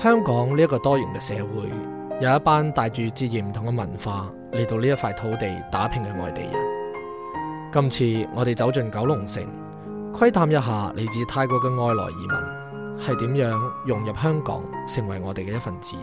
香港呢一個多元嘅社會，有一班帶住截然唔同嘅文化嚟到呢一塊土地打拼嘅外地人。今次我哋走進九龍城，窺探一下嚟自泰國嘅外來移民係點樣融入香港，成為我哋嘅一份子。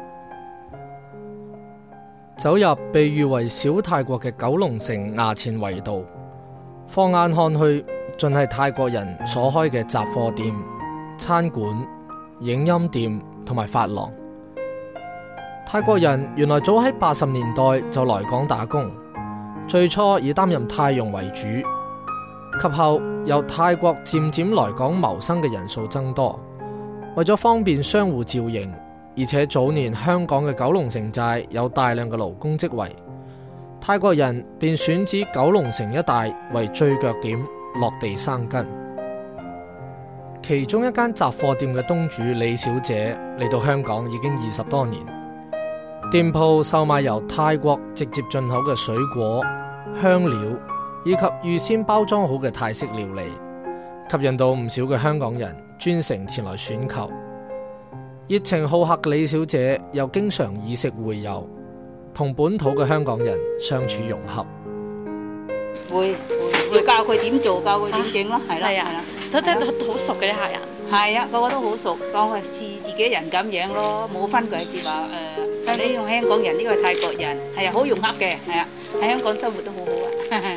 走入被譽為小泰國嘅九龍城衙前圍道，放眼看去，盡係泰國人所開嘅雜貨店、餐館、影音店同埋髮廊。泰國人原來早喺80年代就來港打工，最初以擔任泰傭為主，及後由泰國漸漸來港謀生嘅人數增多，為咗方便商戶照應，而且早年香港嘅九龍城寨有大量嘅勞工職位，泰國人便選址九龍城一帶為最腳點落地生根。其中一間雜貨店嘅東主李小姐嚟到香港已經20多年，店鋪售賣由泰國直接進口嘅水果、香料以及預先包裝好嘅泰式料理，吸引到唔少嘅香港人專程前來選購。熱情好客嘅李小姐又經常以食會友，同本土嘅香港人相處融合。 會教佢點做，教佢點整咯，係啦，係啦， 都好熟嘅啲客人。 係啊，個個都好熟，當佢似自己人咁樣咯，冇分佢節話你用香港人，呢個係泰國人，係啊，好融合嘅，係啊，喺香港生活都好好啊。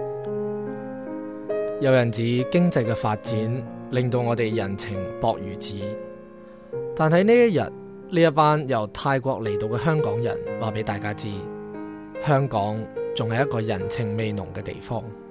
有人指經濟嘅發展令到我哋人情薄如紙，但喺呢一日，呢一班由泰國嚟到嘅香港人話俾大家知，香港仲係一個人情味濃嘅地方。